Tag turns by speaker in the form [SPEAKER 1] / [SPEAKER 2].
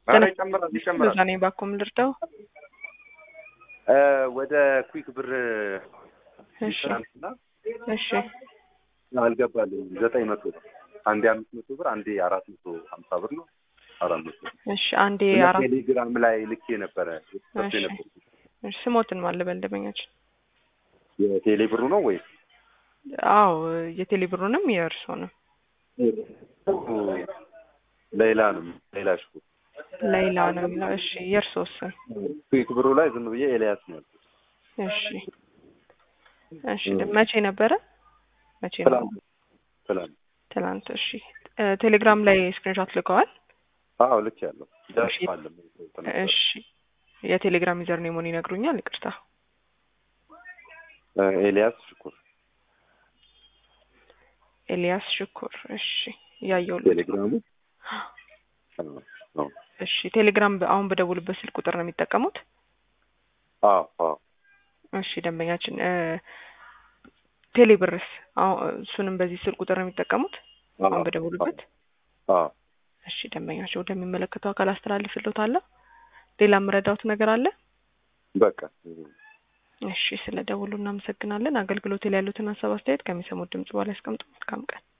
[SPEAKER 1] ኧረ ይጨምራል
[SPEAKER 2] በዛ ነኝ ባኩም ልርዳው።
[SPEAKER 1] ወደ ኩዊክ ብር
[SPEAKER 2] እሺ እሺ
[SPEAKER 1] አልገባልኝ 900 ብር አንዴ 500 ብር አንዴ 450 ብር ነው 400
[SPEAKER 2] እሺ አንዴ አራት
[SPEAKER 1] ቴሌግራም ላይ ልኬ ነበረ
[SPEAKER 2] እሺ ስሞትን ማለበል ደበኛችን
[SPEAKER 1] የቴሌ ብሩ ነው ወይ?
[SPEAKER 2] አዎ የቴሌ ብሩንም የእርሶንም
[SPEAKER 1] ሌላ ሽኩ
[SPEAKER 2] ሌላ ነው የሚለው። እሺ የእርሶስ?
[SPEAKER 1] ኩዊክ ብሩ ላይ ዝም ብዬ ኤልያስ ነው።
[SPEAKER 2] እሺ እሺ መቼ ነበረ? መቼ ነው? ትላንት። እሺ ቴሌግራም ላይ ስክሪንሾት ልከዋል?
[SPEAKER 1] አዎ ልኬያለሁ።
[SPEAKER 2] እሺ የቴሌግራም ዩዘር ኔሙን ይነግሩኛል? ይቅርታ።
[SPEAKER 1] ኤልያስ ሽኩር።
[SPEAKER 2] ኤልያስ ሽኩር። እሺ ያየው
[SPEAKER 1] ቴሌግራሙ
[SPEAKER 2] እሺ ቴሌግራም አሁን በደውልበት ስልክ ቁጥር ነው የሚጠቀሙት?
[SPEAKER 1] አዎ
[SPEAKER 2] እሺ ደንበኛችን ቴሌብርስ እሱንም በዚህ ስልክ ቁጥር ነው የሚጠቀሙት? አሁን በደውልበት?
[SPEAKER 1] አዎ
[SPEAKER 2] እሺ ደንበኛቸው ወደሚመለከተው አካል አስተላልፍልዎታለሁ። ሌላ የምረዳዎት ነገር አለ?
[SPEAKER 1] በቃ
[SPEAKER 2] እሺ ስለደውሉ እናመሰግናለን። አገልግሎት ላይ ያሉትን ሀሳብ አስተያየት ከሚሰሙት ድምጽ በኋላ ያስቀምጡ። መልካም ቀን።